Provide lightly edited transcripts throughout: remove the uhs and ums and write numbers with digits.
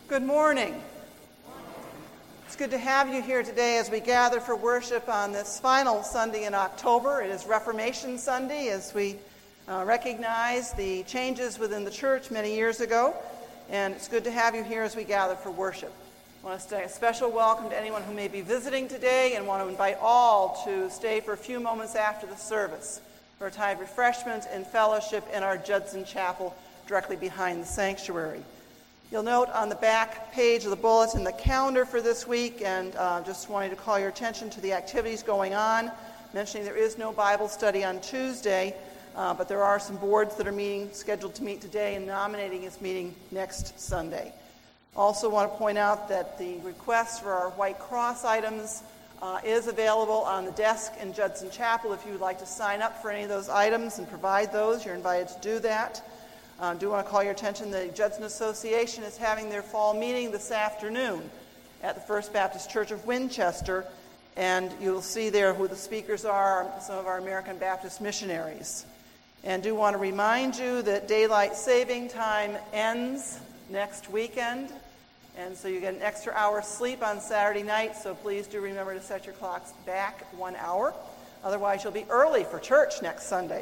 Good morning. It's good to have you here today as we gather for worship on this final Sunday in October. It is Reformation Sunday as we recognize the changes within the church many years ago, and it's good to have you here as we gather for worship. I want to say a special welcome to anyone who may be visiting today and want to invite all to stay for a few moments after the service for a time of refreshment and fellowship in our Judson Chapel directly behind the sanctuary. You'll note on the back page of the bulletin the calendar for this week, and just wanted to call your attention to the activities going on, mentioning there is no Bible study on Tuesday, but there are some boards that are scheduled to meet today, and nominating is meeting next Sunday. Also want to point out that the request for our White Cross items is available on the desk in Judson Chapel. If you would like to sign up for any of those items and provide those, you're invited to do that. I do want to call your attention, the Judson Association is having their fall meeting this afternoon at the First Baptist Church of Winchester, and you'll see there who the speakers are, some of our American Baptist missionaries. And do want to remind you that daylight saving time ends next weekend, and so you get an extra hour sleep on Saturday night, so please do remember to set your clocks back 1 hour. Otherwise, you'll be early for church next Sunday.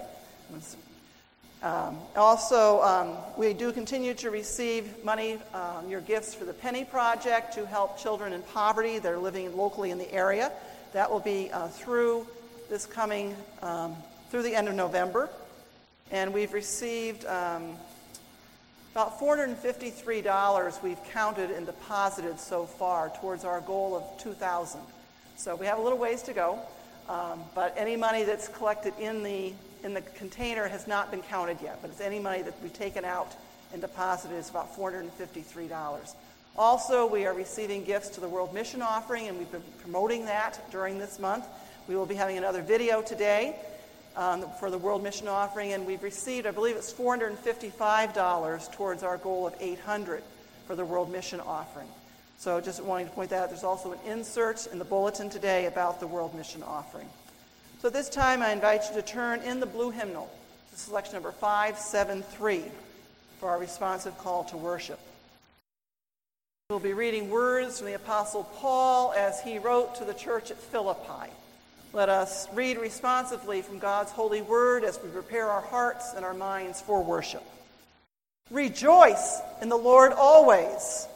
We do continue to receive money, your gifts for the Penny Project to help children in poverty that are living locally in the area. That will be through the end of November. And we've received about $453 we've counted and deposited so far towards our goal of $2,000. So we have a little ways to go, but any money that's collected in the container has not been counted yet, but it's any money that we've taken out and deposited is about $453. Also, we are receiving gifts to the World Mission Offering, and we've been promoting that during this month. We will be having another video today for the World Mission Offering, and we've received, I believe it's $455 towards our goal of $800 for the World Mission Offering. So just wanting to point that out, there's also an insert in the bulletin today about the World Mission Offering. So this time I invite you to turn in the blue hymnal to selection number 573 for our responsive call to worship. We'll be reading words from the Apostle Paul as he wrote to the church at Philippi. Let us read responsively from God's holy word as we prepare our hearts and our minds for worship. Rejoice in the Lord always.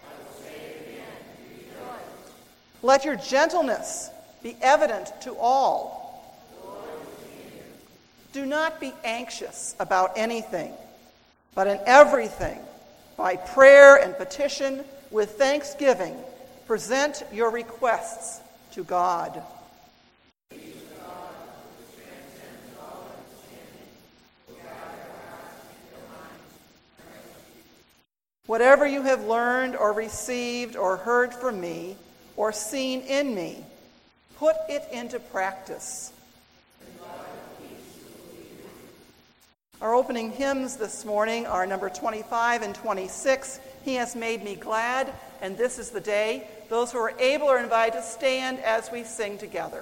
Let your gentleness be evident to all. Do not be anxious about anything, but in everything, by prayer and petition, with thanksgiving, present your requests to God. Whatever you have learned or received or heard from me or seen in me, put it into practice. Our opening hymns this morning are number 25 and 26, He Has Made Me Glad, and This Is the Day. Those who are able are invited to stand as we sing together.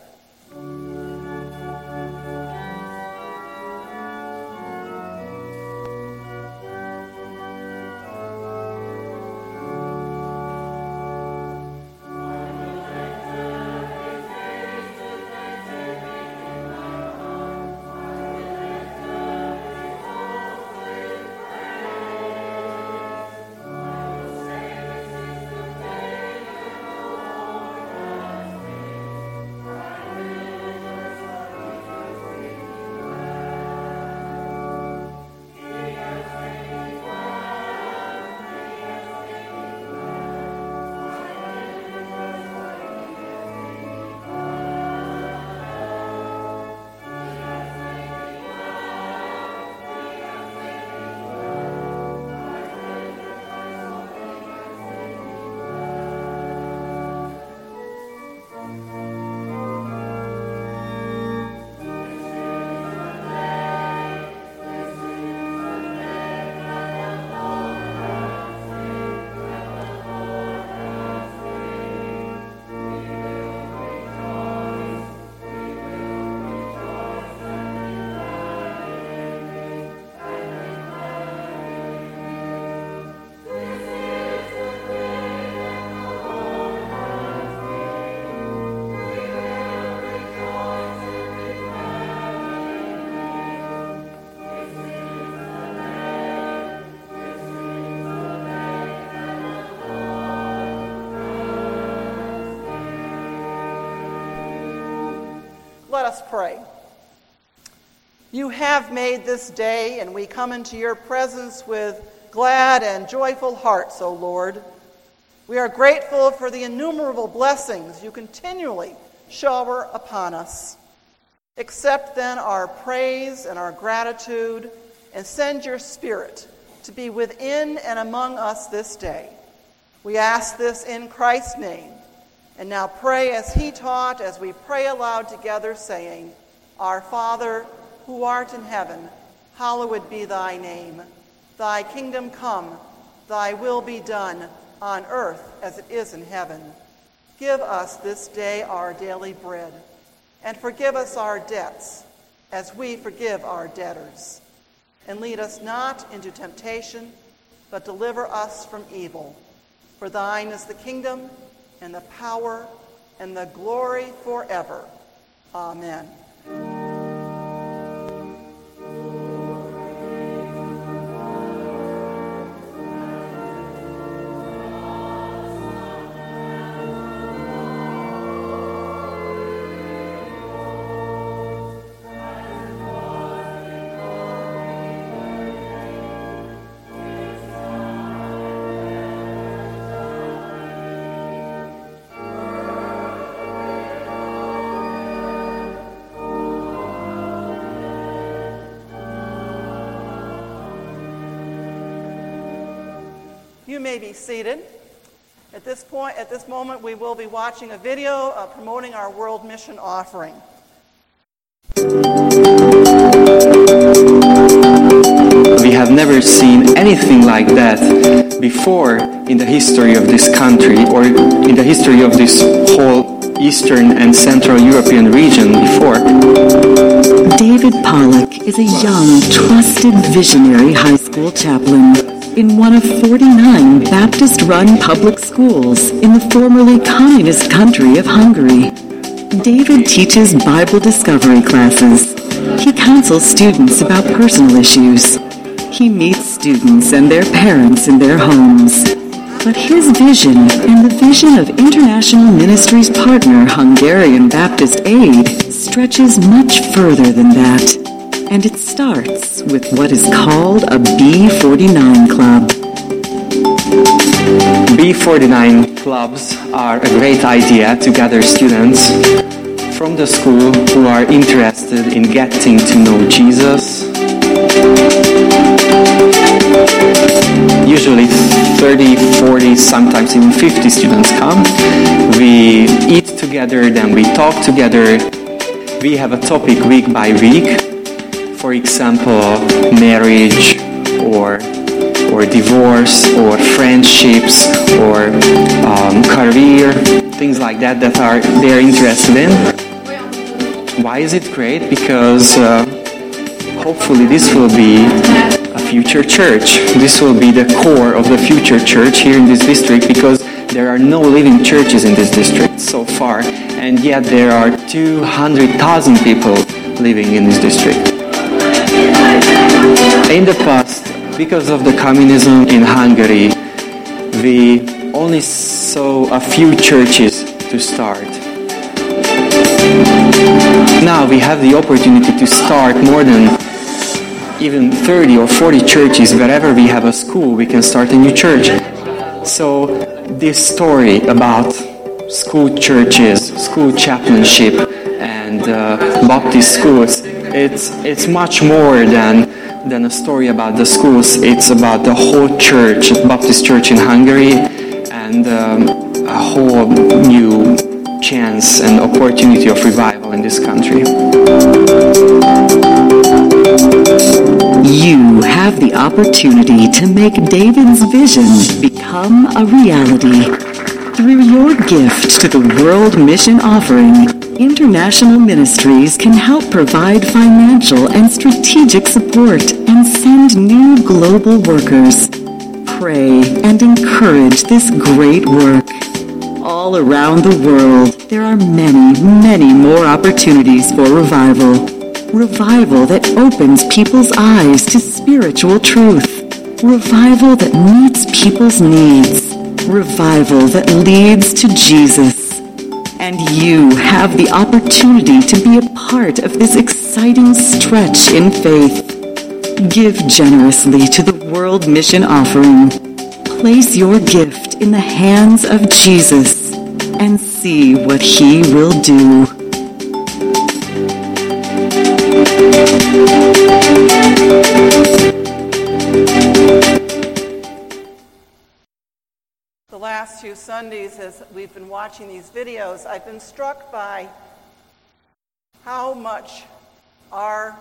Right. us pray. You have made this day, and we come into your presence with glad and joyful hearts, O Lord. We are grateful for the innumerable blessings you continually shower upon us. Accept then our praise and our gratitude, and send your Spirit to be within and among us this day. We ask this in Christ's name. And now pray as he taught, as we pray aloud together, saying, Our Father, who art in heaven, hallowed be thy name. Thy kingdom come, thy will be done, on earth as it is in heaven. Give us this day our daily bread, and forgive us our debts, as we forgive our debtors. And lead us not into temptation, but deliver us from evil. For thine is the kingdom, and the power, and the glory forever. Amen. You may be seated. At this moment, we will be watching a video promoting our World Mission Offering. We have never seen anything like that before in the history of this country, or in the history of this whole Eastern and Central European region before. David Pollock is a young, trusted, visionary high school chaplain in one of 49 Baptist-run public schools in the formerly communist country of Hungary. David teaches Bible discovery classes. He counsels students about personal issues. He meets students and their parents in their homes. But his vision and the vision of International Ministries partner Hungarian Baptist Aid stretches much further than that. And it starts with what is called a B49 club. B49 clubs are a great idea to gather students from the school who are interested in getting to know Jesus. Usually 30, 40, sometimes even 50 students come. We eat together, then we talk together. We have a topic week by week. For example, marriage or divorce or friendships or career, things like that they're interested in. Why is it great? Because hopefully this will be a future church. This will be the core of the future church here in this district, because there are no living churches in this district so far, and yet there are 200,000 people living in this district. In the past, because of the communism in Hungary, we only saw a few churches to start. Now we have the opportunity to start more than even 30 or 40 churches. Wherever we have a school, we can start a new church. So this story about school churches, school chaplainship, and Baptist schools, it's much more than a story about the schools. It's about the whole church, Baptist Church in Hungary, and a whole new chance and opportunity of revival in this country. You have the opportunity to make David's vision become a reality. Through your gift to the World Mission Offering, International Ministries can help provide financial and strategic support and send new global workers. Pray and encourage this great work. All around the world, there are many, many more opportunities for revival. Revival that opens people's eyes to spiritual truth. Revival that meets people's needs. Revival that leads to Jesus. And you have the opportunity to be a part of this exciting stretch in faith. Give generously to the World Mission Offering. Place your gift in the hands of Jesus and see what He will do. The last few Sundays, as we've been watching these videos, I've been struck by how much our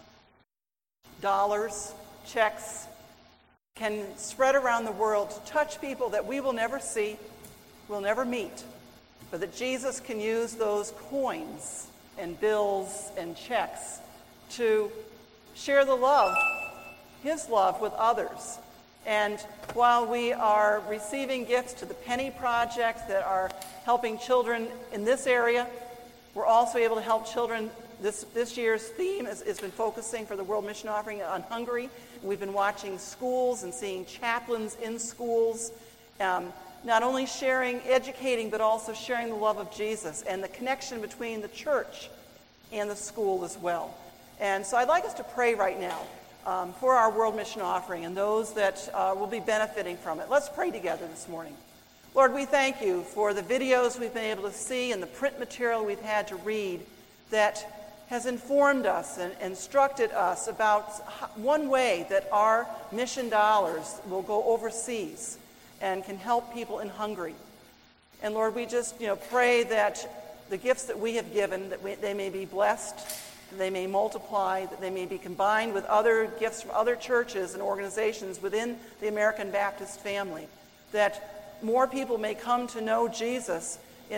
dollars, checks, can spread around the world to touch people that we will never see, will never meet, but that Jesus can use those coins and bills and checks to share the love, His love, with others. And while we are receiving gifts to the Penny Project that are helping children in this area, we're also able to help children. This year's theme has been focusing for the World Mission Offering on Hungary. We've been watching schools and seeing chaplains in schools, not only educating, but also sharing the love of Jesus and the connection between the church and the school as well. And so I'd like us to pray right now for our World Mission Offering and those that will be benefiting from it. Let's pray together this morning. Lord, we thank you for the videos we've been able to see and the print material we've had to read that has informed us and instructed us about one way that our mission dollars will go overseas and can help people in Hungary. And Lord, we just pray that the gifts that we have given, that they may be blessed, that they may multiply, that they may be combined with other gifts from other churches and organizations within the American Baptist family, that more people may come to know Jesus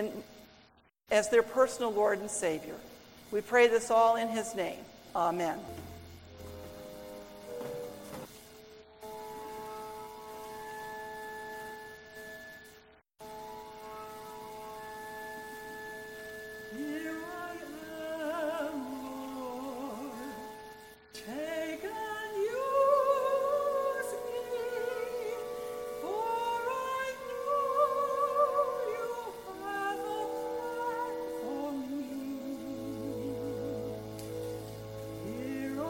as their personal Lord and Savior. We pray this all in His name. Amen. Here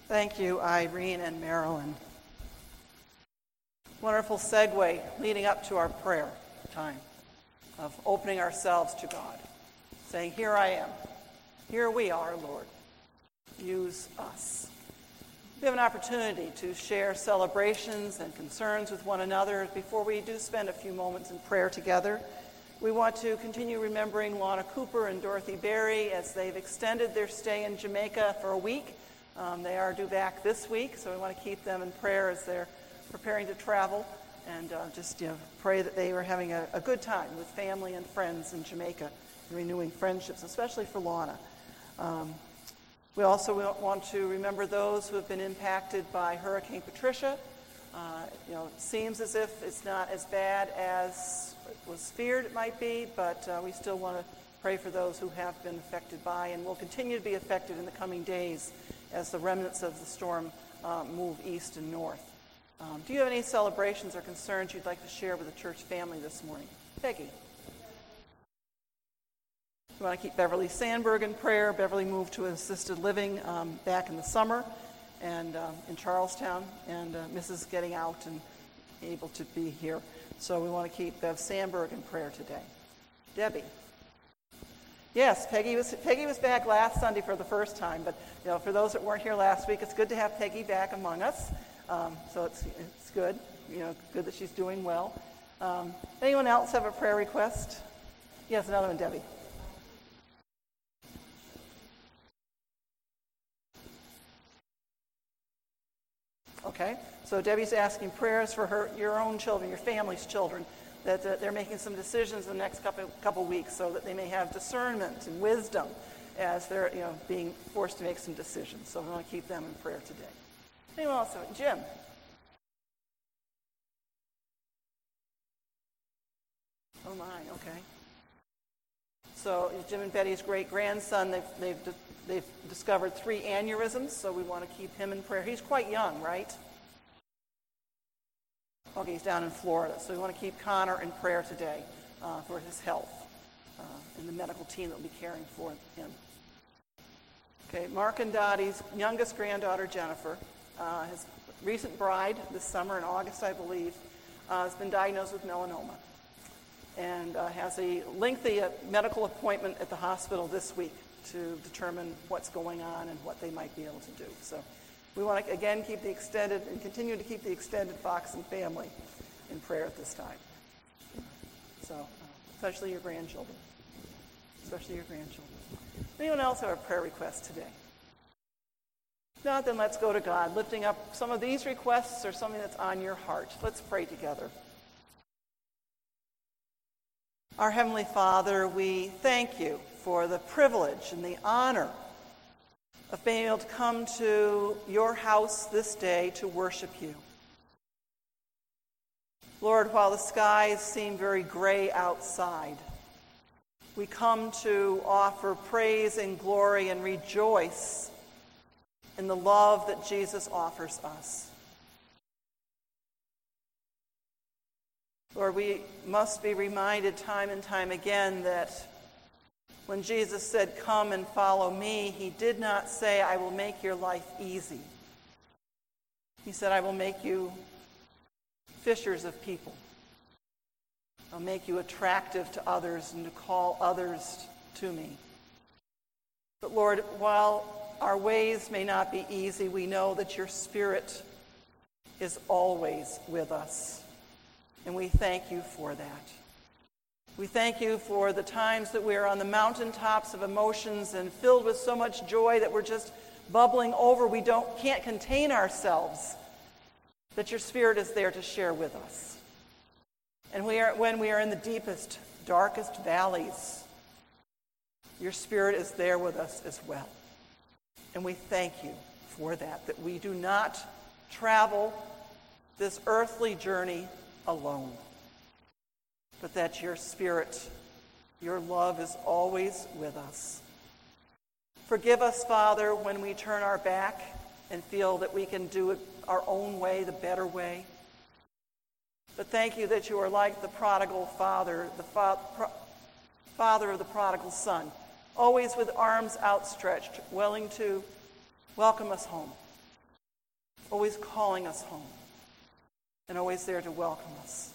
Thank you, Irene and Marilyn. Wonderful segue leading up to our prayer time of opening ourselves to God, saying, here I am. Here we are, Lord. Use us. We have an opportunity to share celebrations and concerns with one another. Before we do spend a few moments in prayer together, we want to continue remembering Lana Cooper and Dorothy Berry as they've extended their stay in Jamaica for a week. They are due back this week, so we want to keep them in prayer as they're preparing to travel, and just pray that they are having a good time with family and friends in Jamaica, renewing friendships, especially for Lana. We also want to remember those who have been impacted by Hurricane Patricia. It seems as if it's not as bad as it was feared it might be, but we still want to pray for those who have been affected by and will continue to be affected in the coming days as the remnants of the storm move east and north. Do you have any celebrations or concerns you'd like to share with the church family this morning? Peggy. We want to keep Beverly Sandberg in prayer. Beverly moved to assisted living back in the summer and in Charlestown, and Mrs. getting out and able to be here. So we want to keep Bev Sandberg in prayer today. Debbie. Yes, Peggy was back last Sunday for the first time, but for those that weren't here last week, it's good to have Peggy back among us. So it's good, good that she's doing well. Anyone else have a prayer request? Yes, another one, Debbie. Okay, so Debbie's asking prayers for your own children, your family's children, that they're making some decisions in the next couple weeks so that they may have discernment and wisdom as they're being forced to make some decisions. So we want to keep them in prayer today. Anyone else? Jim? Oh my, okay. So Jim and Betty's great-grandson, they've discovered 3 aneurysms, so we want to keep him in prayer. He's quite young, right? Okay, he's down in Florida, so we want to keep Connor in prayer today for his health and the medical team that will be caring for him. Okay, Mark and Dottie's youngest granddaughter, Jennifer, his recent bride this summer in August, I believe, has been diagnosed with melanoma and has a lengthy medical appointment at the hospital this week to determine what's going on and what they might be able to do. So we want to, again, continue to keep the extended Foxen family in prayer at this time. So, especially your grandchildren. Anyone else have a prayer request today? If not, then let's go to God, lifting up some of these requests or something that's on your heart. Let's pray together. Our Heavenly Father, we thank you for the privilege and the honor of being able to come to your house this day to worship you. Lord, while the skies seem very gray outside, we come to offer praise and glory and rejoice in the love that Jesus offers us. Lord, we must be reminded time and time again that when Jesus said, "Come and follow me," he did not say, "I will make your life easy." He said, "I will make you fishers of people. I'll make you attractive to others and to call others to me." But Lord, while our ways may not be easy, we know that your Spirit is always with us. And we thank you for that. We thank you for the times that we are on the mountaintops of emotions and filled with so much joy that we're just bubbling over. We can't contain ourselves. That your Spirit is there to share with us. And when we are in the deepest, darkest valleys, your Spirit is there with us as well. And we thank you for that we do not travel this earthly journey alone, but that your Spirit, your love is always with us. Forgive us, Father, when we turn our back and feel that we can do it our own way, the better way. But thank you that you are like the prodigal father, the father of the prodigal son, always with arms outstretched, willing to welcome us home. always calling us home, and always there to welcome us.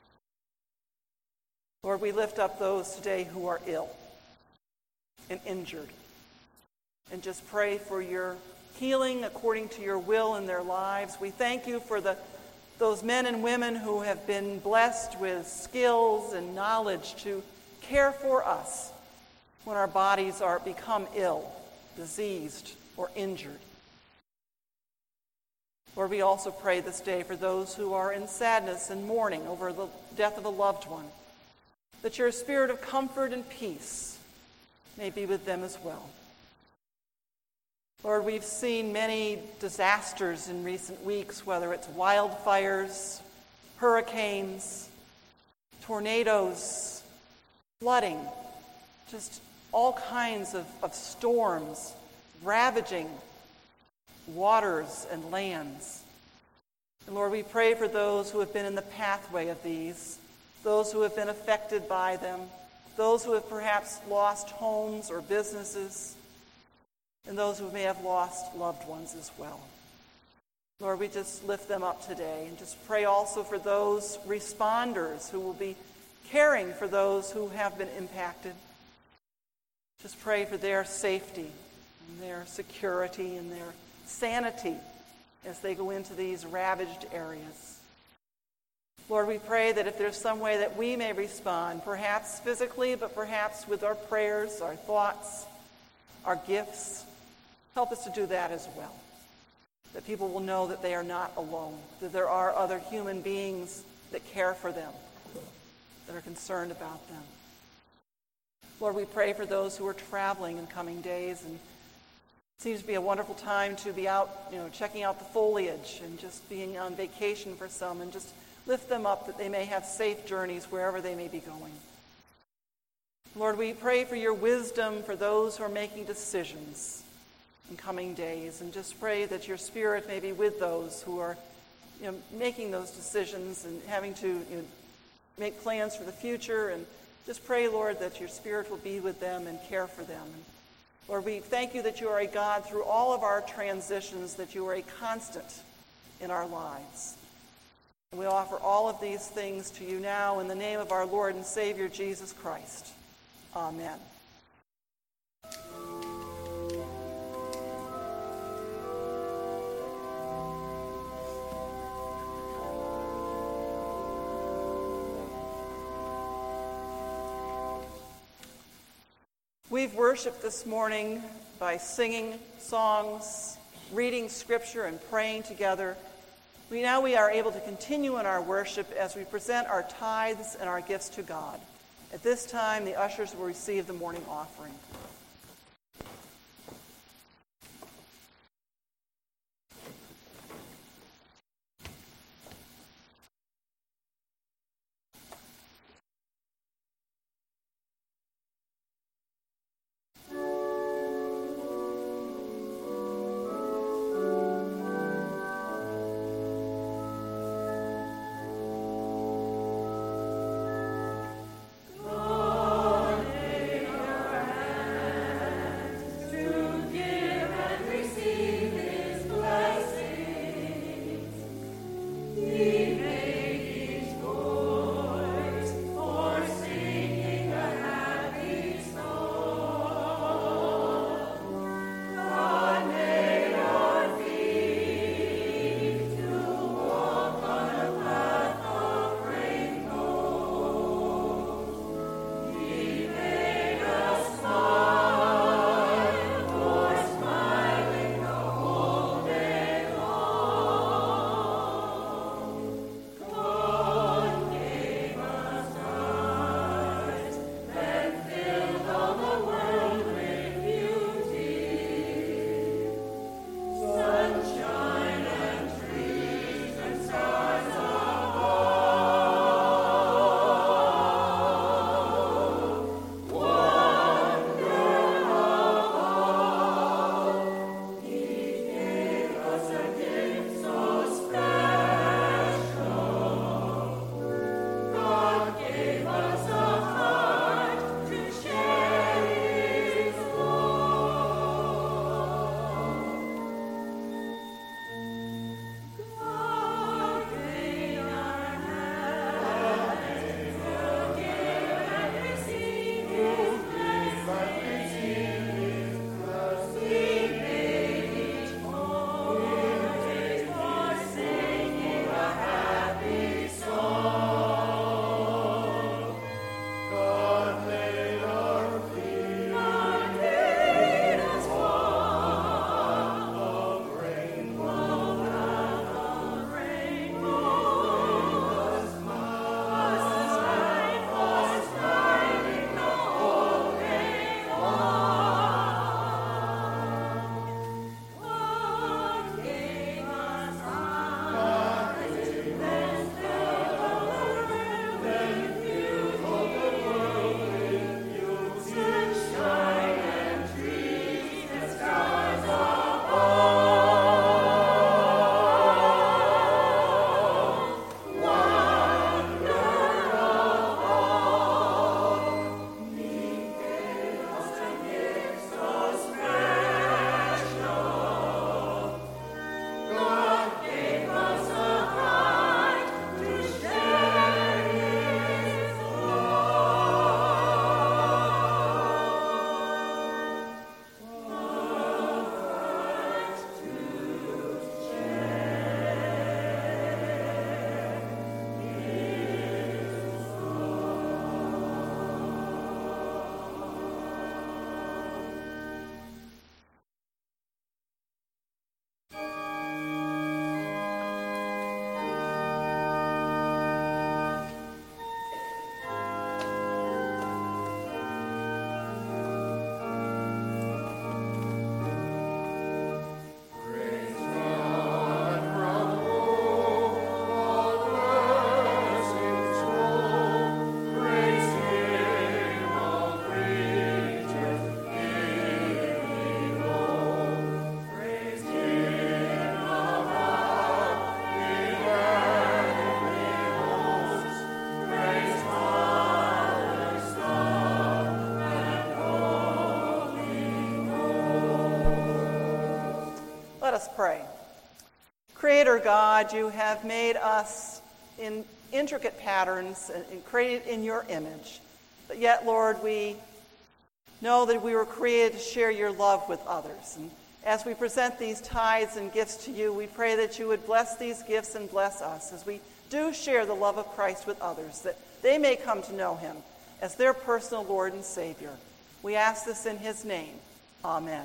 Lord, we lift up those today who are ill and injured, and just pray for your healing according to your will in their lives. We thank you for those men and women who have been blessed with skills and knowledge to care for us when our bodies are become ill, diseased, or injured. Lord, we also pray this day for those who are in sadness and mourning over the death of a loved one, that your spirit of comfort and peace may be with them as well. Lord, we've seen many disasters in recent weeks, whether it's wildfires, hurricanes, tornadoes, flooding, just all kinds of storms ravaging waters and lands. And Lord, we pray for those who have been in the pathway of these, those who have been affected by them, those who have perhaps lost homes or businesses, and those who may have lost loved ones as well. Lord, we just lift them up today and just pray also for those responders who will be caring for those who have been impacted. Just pray for their safety and their security and their sanity as they go into these ravaged areas. Lord, we pray that if there's some way that we may respond, perhaps physically, but perhaps with our prayers, our thoughts, our gifts, help us to do that as well. That people will know that they are not alone, that there are other human beings that care for them, that are concerned about them. Lord, we pray for those who are traveling in coming days, and it seems to be a wonderful time to be out, checking out the foliage and just being on vacation for some, and just lift them up that they may have safe journeys wherever they may be going. Lord, we pray for your wisdom for those who are making decisions in coming days, and just pray that your Spirit may be with those who are making those decisions and having to make plans for the future. And just pray, Lord, that your Spirit will be with them and care for them. And Lord, we thank you that you are a God through all of our transitions, that you are a constant in our lives. And we offer all of these things to you now in the name of our Lord and Savior, Jesus Christ. Amen. We've worshiped this morning by singing songs, reading scripture, and praying together. We are able to continue in our worship as we present our tithes and our gifts to God. At this time, the ushers will receive the morning offering. pray. Creator God, you have made us in intricate patterns and created in your image. But yet, Lord, we know that we were created to share your love with others. And as we present these tithes and gifts to you, we pray that you would bless these gifts and bless us as we do share the love of Christ with others, that they may come to know him as their personal Lord and Savior. We ask this in his name. Amen.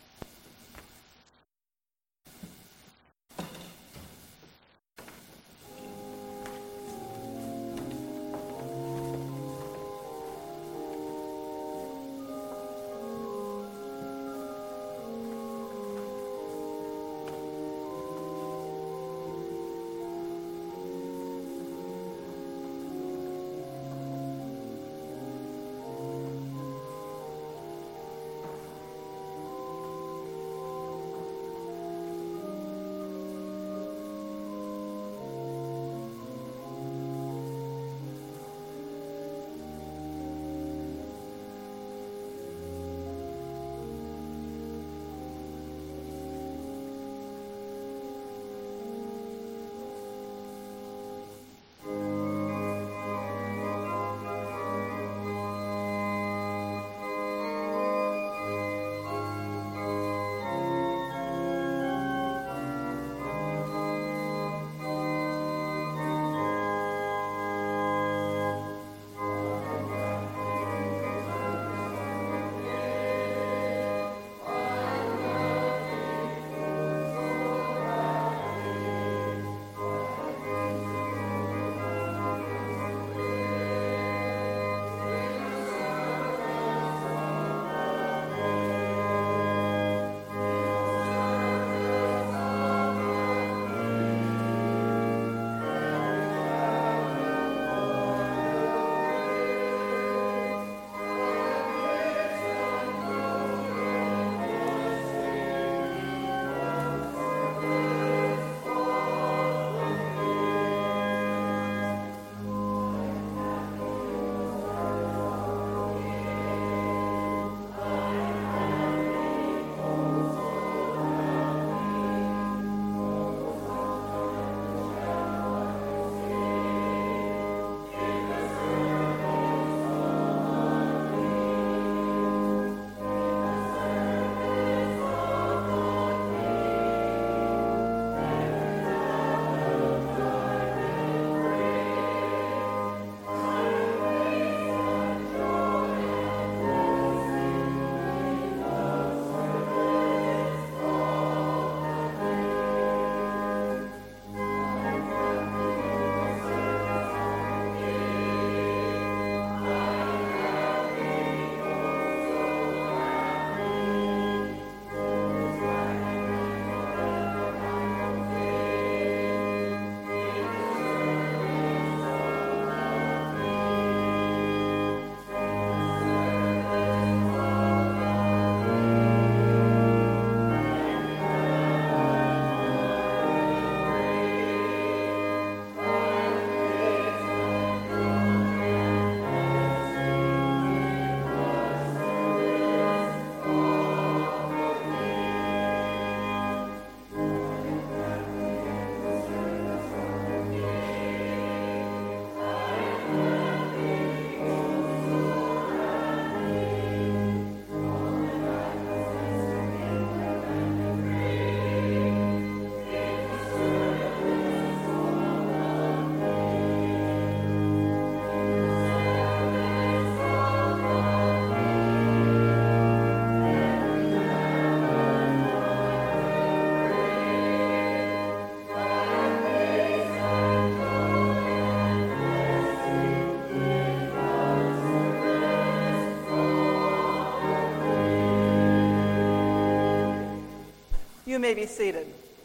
You may be seated.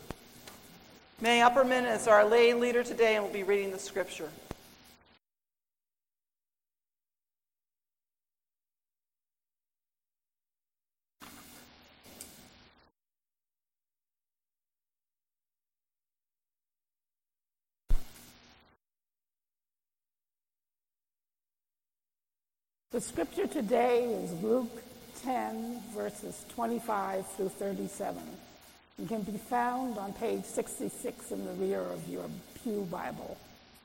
May Upperman is our lay leader today and will be reading the scripture. The scripture today is Luke 10, verses 25 through 37. and can be found on page 66 in the rear of your Pew Bible.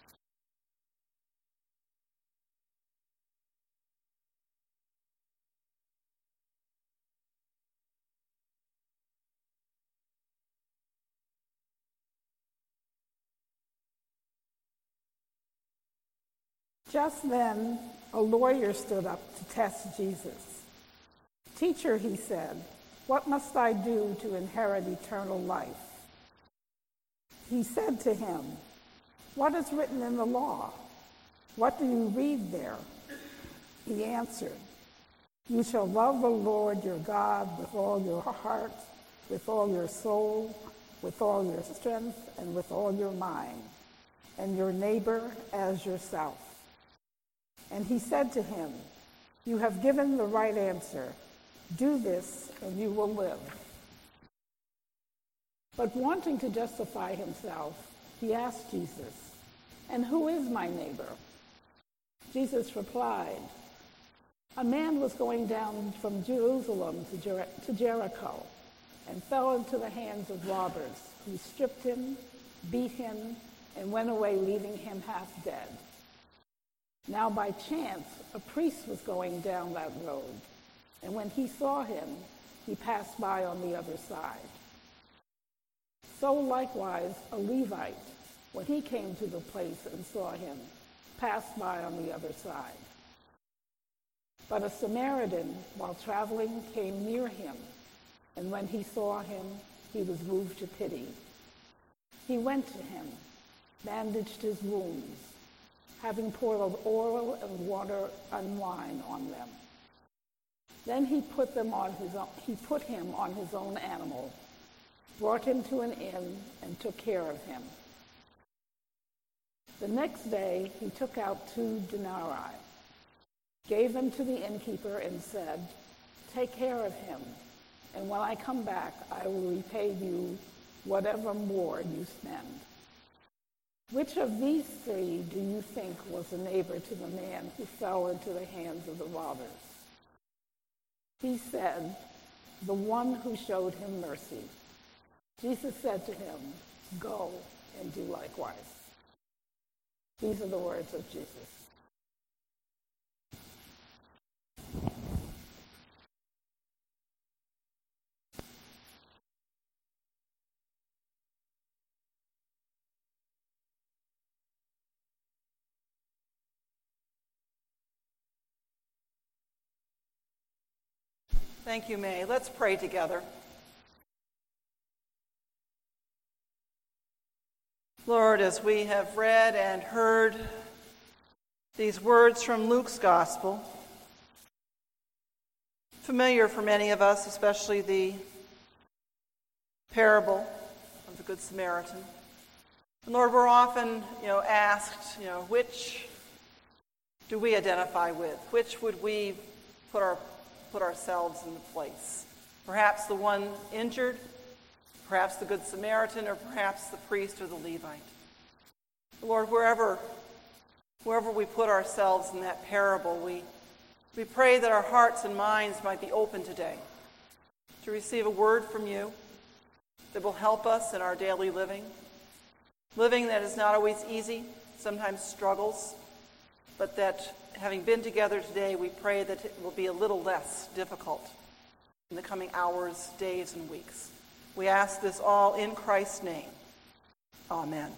Just then, a lawyer stood up to test Jesus. "Teacher," he said, "what must I do to inherit eternal life?" He said to him, "What is written in the law? What do you read there?" He answered, "You shall love the Lord your God with all your heart, with all your soul, with all your strength, and with all your mind, and your neighbor as yourself." And he said to him, "You have given the right answer. Do this, and you will live." But wanting to justify himself, he asked Jesus, "And who is my neighbor?" Jesus replied, "A man was going down from Jerusalem to Jericho and fell into the hands of robbers, who stripped him, beat him, and went away, leaving him half dead. Now by chance, a priest was going down that road, and when he saw him, he passed by on the other side. So likewise, a Levite, when he came to the place and saw him, passed by on the other side. But a Samaritan, while traveling, came near him, and when he saw him, he was moved to pity. He went to him, bandaged his wounds, having poured oil and water and wine on them. Then he put him on his own animal, brought him to an inn, and took care of him. The next day he took out 2 denarii, gave them to the innkeeper, and said, "Take care of him, and when I come back, I will repay you whatever more you spend." Which of these 3 do you think was a neighbor to the man who fell into the hands of the robbers? He said, "The one who showed him mercy." Jesus said to him, "Go and do likewise." These are the words of Jesus. Thank you, May. Let's pray together. Lord, as we have read and heard these words from Luke's Gospel, familiar for many of us, especially the parable of the Good Samaritan. And Lord, we're often, asked, which do we identify with? Which would we put ourselves in the place? Perhaps the one injured, perhaps the Good Samaritan, or perhaps the priest or the Levite. Lord, wherever we put ourselves in that parable, we pray that our hearts and minds might be open today to receive a word from you that will help us in our daily living that is not always easy, sometimes struggles, but that having been together today, we pray that it will be a little less difficult in the coming hours, days, and weeks. We ask this all in Christ's name. Amen.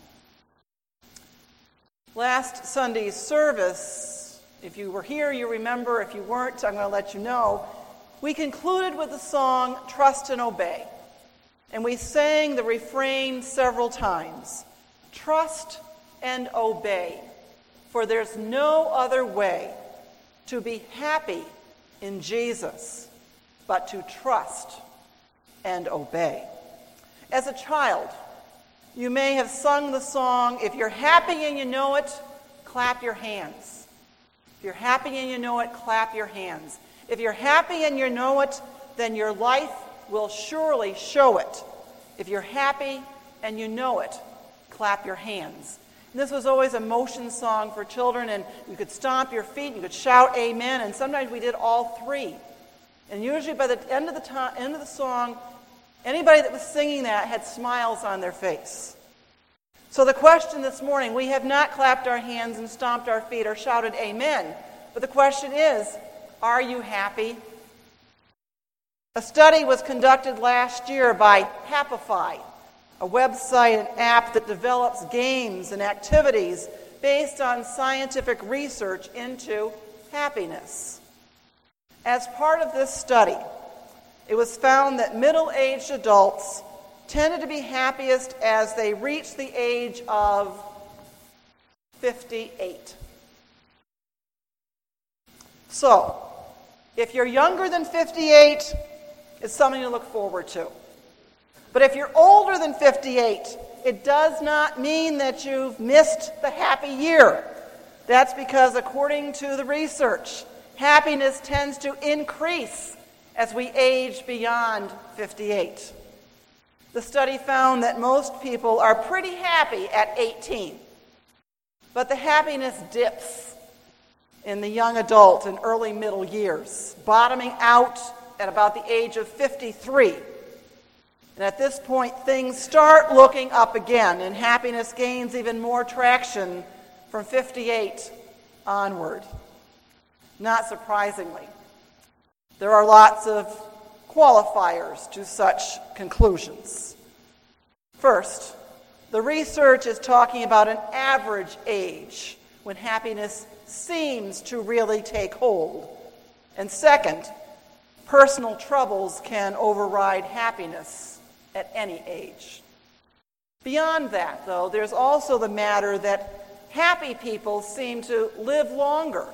Last Sunday's service, if you were here, you remember. If you weren't, I'm going to let you know. We concluded with the song, "Trust and Obey." And we sang the refrain several times. Trust and obey, for there's no other way to be happy in Jesus but to trust and obey. As a child, you may have sung the song, "If you're happy and you know it, clap your hands." If you're happy and you know it, clap your hands. If you're happy and you know it, then your life will surely show it. If you're happy and you know it, clap your hands. And this was always a motion song for children, and you could stomp your feet, you could shout amen, and sometimes we did all 3. And usually by the end of the song, Anybody that was singing that had smiles on their face. So the question this morning, we have not clapped our hands and stomped our feet or shouted amen, but the question is, are you happy? A study was conducted last year by Happify, a website and app that develops games and activities based on scientific research into happiness. As part of this study, it was found that middle-aged adults tended to be happiest as they reached the age of 58. So, if you're younger than 58, it's something to look forward to. But if you're older than 58, it does not mean that you've missed the happy year. That's because, according to the research, happiness tends to increase as we age beyond 58. The study found that most people are pretty happy at 18, but the happiness dips in the young adult and early middle years, bottoming out at about the age of 53. And at this point, things start looking up again, and happiness gains even more traction from 58 onward. Not surprisingly, there are lots of qualifiers to such conclusions. First, the research is talking about an average age when happiness seems to really take hold. And second, personal troubles can override happiness at any age. Beyond that, though, there's also the matter that happy people seem to live longer,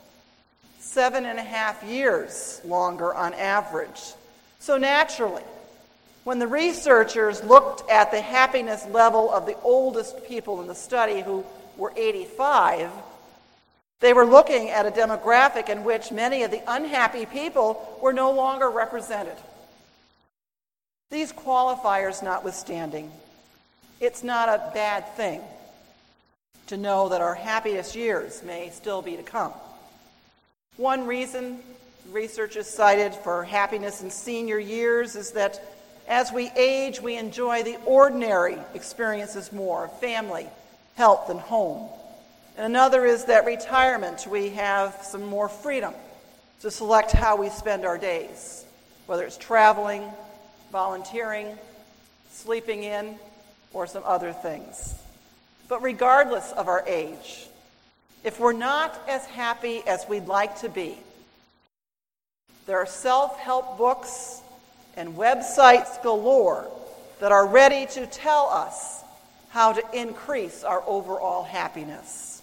7.5 years longer on average. So naturally, when the researchers looked at the happiness level of the oldest people in the study, who were 85, they were looking at a demographic in which many of the unhappy people were no longer represented. These qualifiers notwithstanding, it's not a bad thing to know that our happiest years may still be to come. One reason researchers cited for happiness in senior years is that as we age, we enjoy the ordinary experiences more, family, health, and home. And another is that retirement, we have some more freedom to select how we spend our days, whether it's traveling, volunteering, sleeping in, or some other things. But regardless of our age, if we're not as happy as we'd like to be, there are self-help books and websites galore that are ready to tell us how to increase our overall happiness.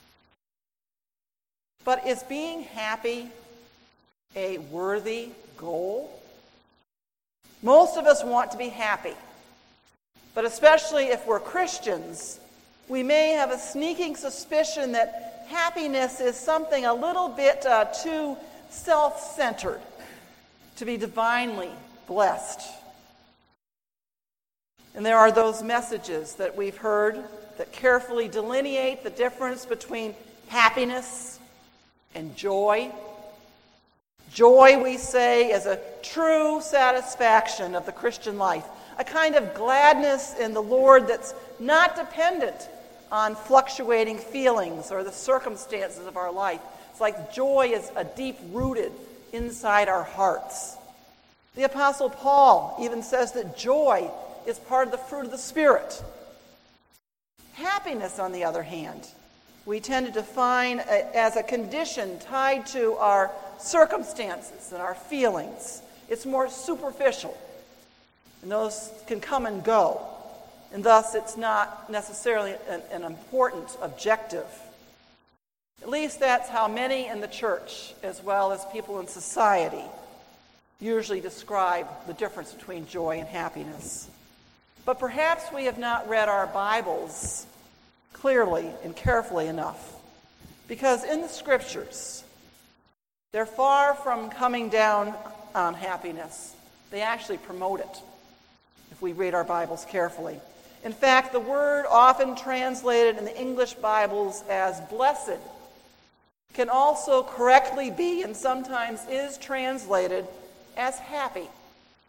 But is being happy a worthy goal? Most of us want to be happy, but especially if we're Christians, we may have a sneaking suspicion that happiness is something a little bit too self-centered to be divinely blessed. And there are those messages that we've heard that carefully delineate the difference between happiness and joy. Joy, we say, is a true satisfaction of the Christian life, a kind of gladness in the Lord that's not dependent on fluctuating feelings or the circumstances of our life. It's like joy is a deep-rooted inside our hearts. The Apostle Paul even says that joy is part of the fruit of the Spirit. Happiness, on the other hand, we tend to define as a condition tied to our circumstances and our feelings. It's more superficial, and those can come and go, and thus it's not necessarily an important objective. At least that's how many in the church, as well as people in society, usually describe the difference between joy and happiness. But perhaps we have not read our Bibles clearly and carefully enough, because in the Scriptures, they're far from coming down on happiness. They actually promote it, if we read our Bibles carefully. In fact, the word often translated in the English Bibles as blessed can also correctly be, and sometimes is translated as happy.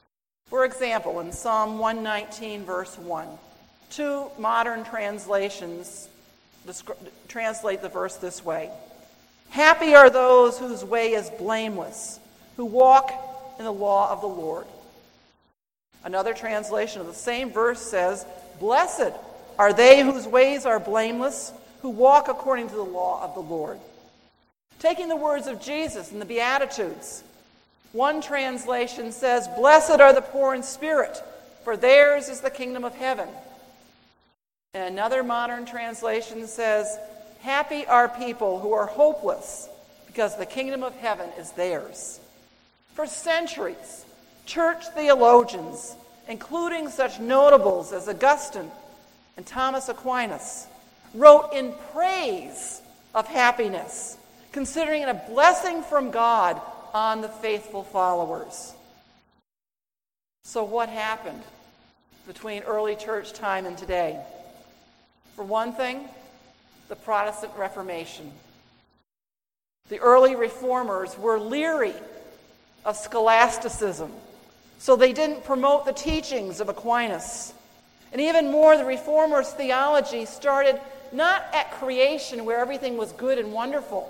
For example, in Psalm 119, verse 1, two modern translations translate the verse this way: "Happy are those whose way is blameless, who walk in the law of the Lord." Another translation of the same verse says, "Blessed are they whose ways are blameless, who walk according to the law of the Lord." Taking the words of Jesus in the Beatitudes, one translation says, "Blessed are the poor in spirit, for theirs is the kingdom of heaven." And another modern translation says, "Happy are people who are hopeless, because the kingdom of heaven is theirs." For centuries, church theologians, including such notables as Augustine and Thomas Aquinas, wrote in praise of happiness, considering it a blessing from God on the faithful followers. So what happened between early church time and today? For one thing, the Protestant Reformation. The early reformers were leery of scholasticism, so they didn't promote the teachings of Aquinas. And even more, the reformers' theology started not at creation, where everything was good and wonderful,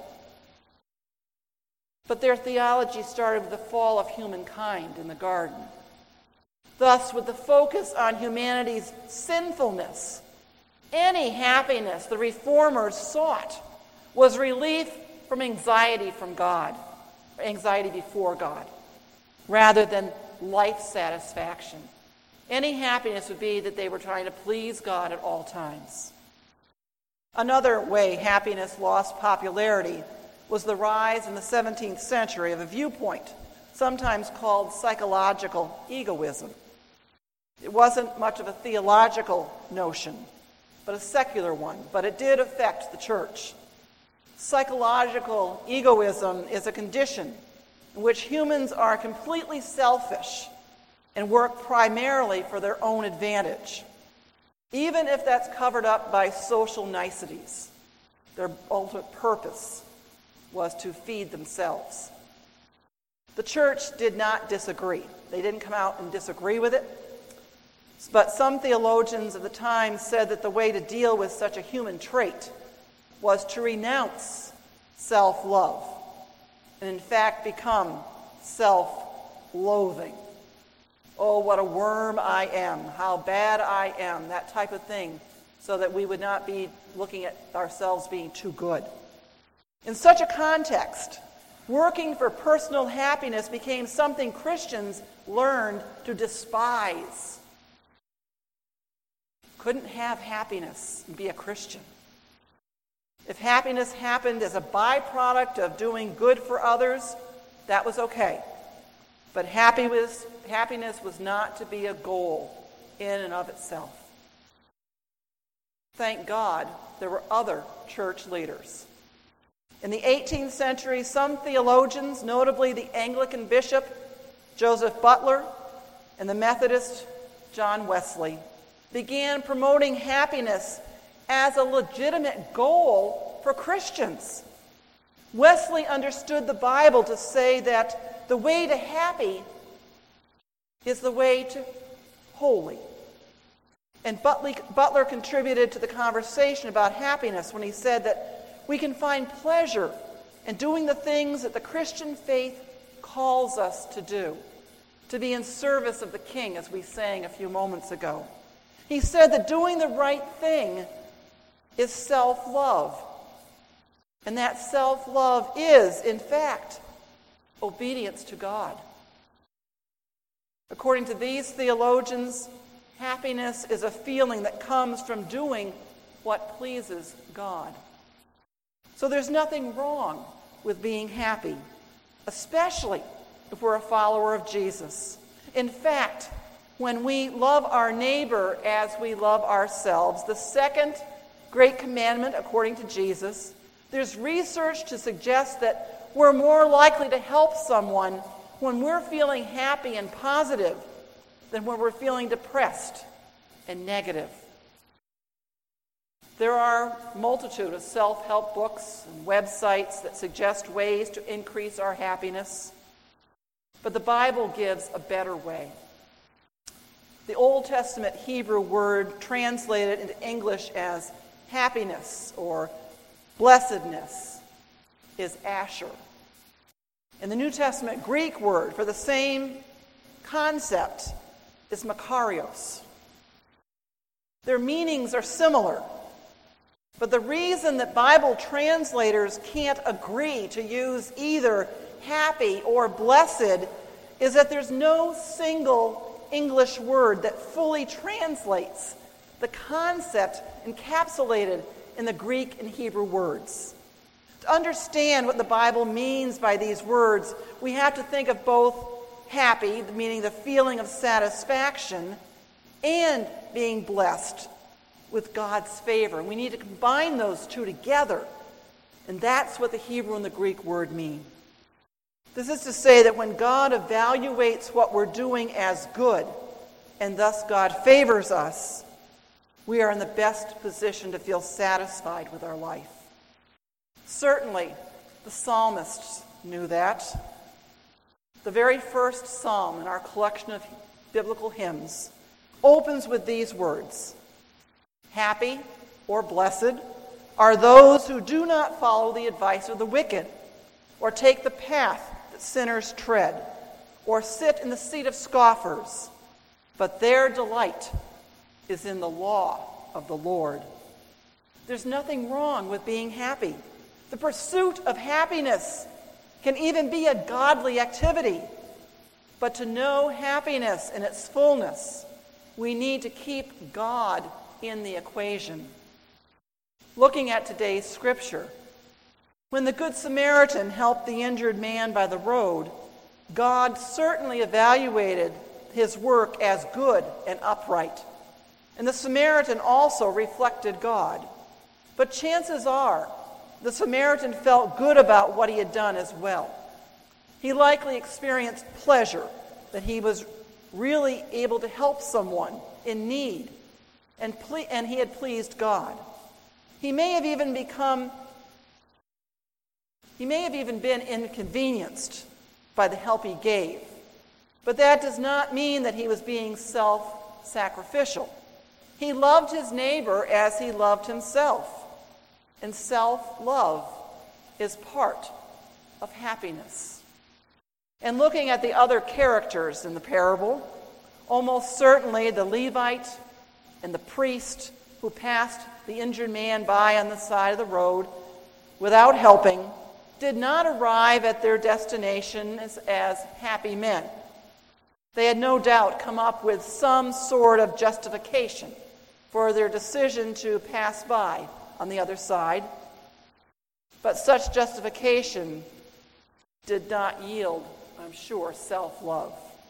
but their theology started with the fall of humankind in the garden. Thus, with the focus on humanity's sinfulness, any happiness the reformers sought was relief from anxiety before God, rather than life satisfaction. Any happiness would be that they were trying to please God at all times. Another way happiness lost popularity was the rise in the 17th century of a viewpoint, sometimes called psychological egoism. It wasn't much of a theological notion, but a secular one, but it did affect the church. Psychological egoism is a condition in which humans are completely selfish and work primarily for their own advantage, even if that's covered up by social niceties. Their ultimate purpose was to feed themselves. The church did not disagree. They didn't come out and disagree with it. But some theologians of the time said that the way to deal with such a human trait was to renounce self-love and in fact become self-loathing. Oh, what a worm I am, how bad I am, that type of thing, so that we would not be looking at ourselves being too good. In such a context, working for personal happiness became something Christians learned to despise. Couldn't have happiness and be a Christian. If happiness happened as a byproduct of doing good for others, that was okay. But happiness was not to be a goal in and of itself. Thank God there were other church leaders. In the 18th century, some theologians, notably the Anglican bishop Joseph Butler and the Methodist John Wesley, began promoting happiness as a legitimate goal for Christians. Wesley understood the Bible to say that the way to happy is the way to holy. And Butler contributed to the conversation about happiness when he said that we can find pleasure in doing the things that the Christian faith calls us to do, to be in service of the King, as we sang a few moments ago. He said that doing the right thing is self-love. And that self-love is, in fact, obedience to God. According to these theologians, happiness is a feeling that comes from doing what pleases God. So there's nothing wrong with being happy, especially if we're a follower of Jesus. In fact, when we love our neighbor as we love ourselves, the second great commandment according to Jesus, there's research to suggest that we're more likely to help someone when we're feeling happy and positive than when we're feeling depressed and negative. There are a multitude of self-help books and websites that suggest ways to increase our happiness, but the Bible gives a better way. The Old Testament Hebrew word translated into English as happiness or blessedness is asher. And the New Testament Greek word for the same concept is makarios. Their meanings are similar, but the reason that Bible translators can't agree to use either happy or blessed is that there's no single English word that fully translates the concept encapsulated in the Greek and Hebrew words. To understand what the Bible means by these words, we have to think of both happy, meaning the feeling of satisfaction, and being blessed with God's favor. We need to combine those two together, and that's what the Hebrew and the Greek word mean. This is to say that when God evaluates what we're doing as good, and thus God favors us, we are in the best position to feel satisfied with our life. Certainly, the psalmists knew that. The very first psalm in our collection of biblical hymns opens with these words: "Happy or blessed are those who do not follow the advice of the wicked, or take the path that sinners tread, or sit in the seat of scoffers, but their delight is in the law of the Lord." There's nothing wrong with being happy. The pursuit of happiness can even be a godly activity. But to know happiness in its fullness, we need to keep God in the equation. Looking at today's scripture, when the Good Samaritan helped the injured man by the road, God certainly evaluated his work as good and upright. And the Samaritan also reflected God. But chances are, the Samaritan felt good about what he had done as well. He likely experienced pleasure that he was really able to help someone in need, and he had pleased God. He may have even been inconvenienced by the help he gave. But that does not mean that he was being self-sacrificial. He loved his neighbor as he loved himself. And self-love is part of happiness. And looking at the other characters in the parable, almost certainly the Levite and the priest who passed the injured man by on the side of the road without helping did not arrive at their destination as happy men. They had no doubt come up with some sort of justification for their decision to pass by on the other side. But such justification did not yield, I'm sure, self-love.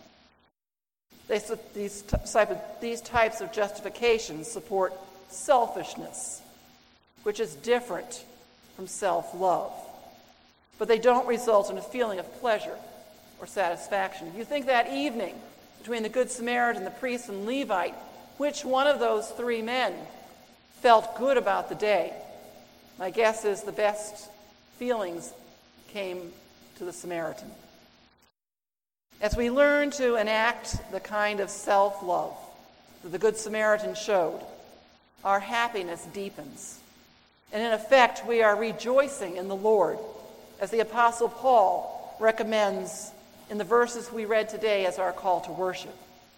These types of justifications support selfishness, which is different from self-love. But they don't result in a feeling of pleasure or satisfaction. If you think that evening between the Good Samaritan, the priest, and Levite, which one of those three men felt good about the day? My guess is the best feelings came to the Samaritan. As we learn to enact the kind of self-love that the Good Samaritan showed, our happiness deepens. And in effect, we are rejoicing in the Lord, as the Apostle Paul recommends in the verses we read today as our call to worship.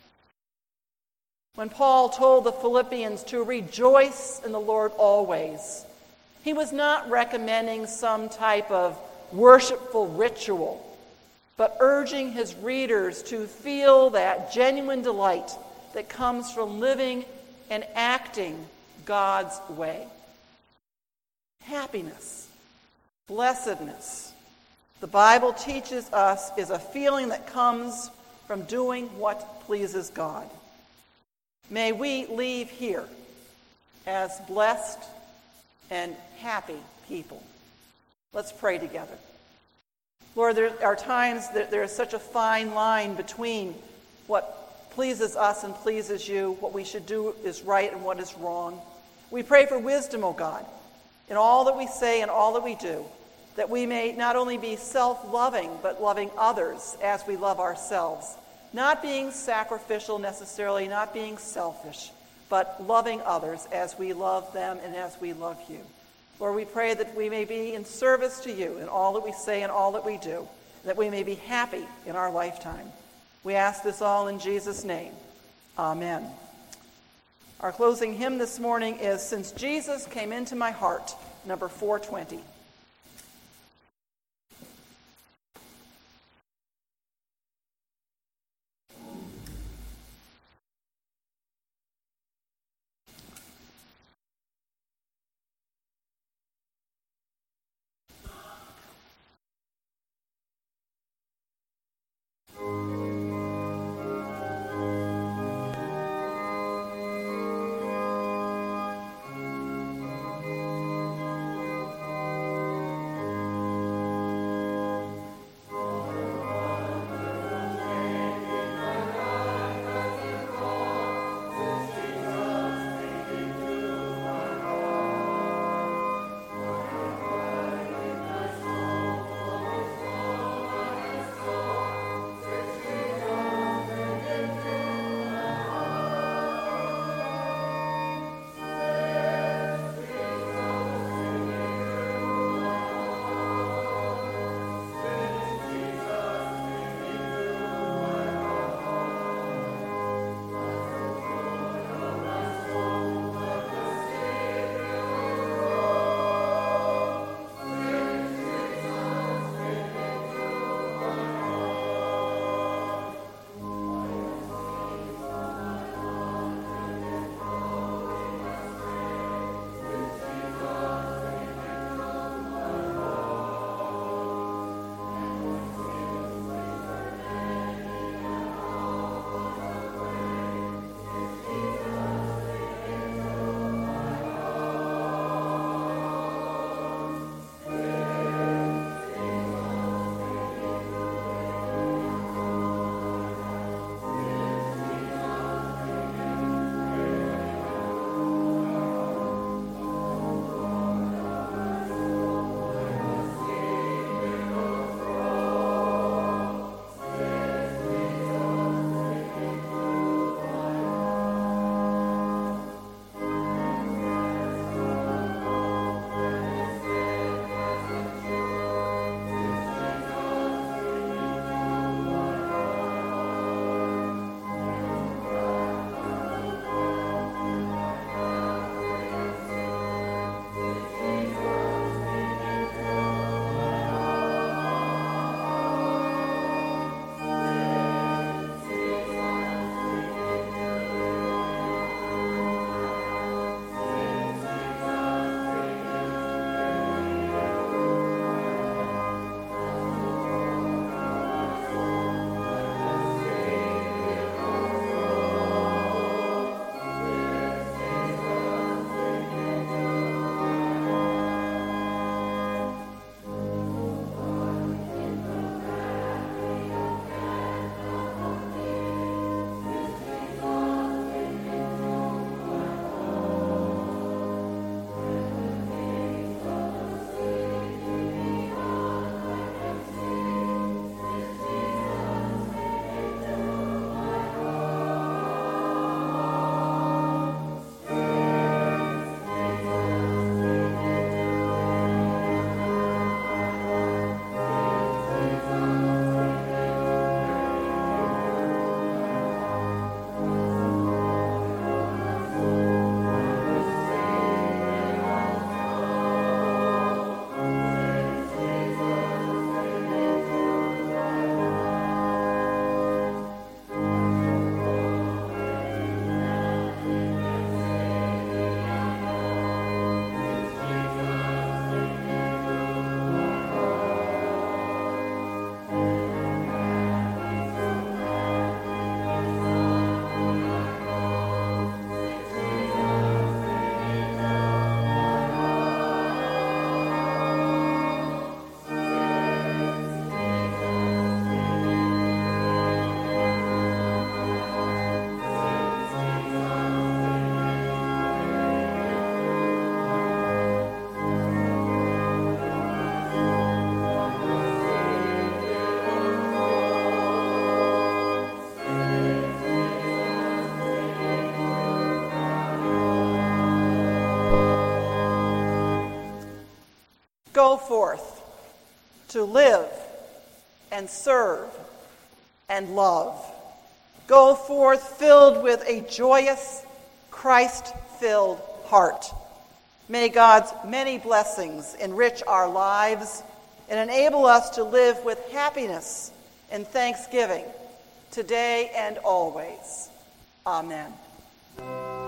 When Paul told the Philippians to rejoice in the Lord always, he was not recommending some type of worshipful ritual, but urging his readers to feel that genuine delight that comes from living and acting God's way. Happiness, blessedness, the Bible teaches us, is a feeling that comes from doing what pleases God. May we leave here as blessed and happy people. Let's pray together. Lord, there are times that there is such a fine line between what pleases us and pleases you, what we should do is right and what is wrong. We pray for wisdom, O God, in all that we say and all that we do, that we may not only be self-loving, but loving others as we love ourselves. not being sacrificial necessarily, not being selfish, but loving others as we love them and as we love you. Lord, we pray that we may be in service to you in all that we say and all that we do, that we may be happy in our lifetime. We ask this all in Jesus' name. Amen. Our closing hymn this morning is Since Jesus Came Into My Heart, number 420. go forth to live and serve and love. Go forth filled with a joyous, Christ-filled heart. May God's many blessings enrich our lives and enable us to live with happiness and thanksgiving today and always. Amen.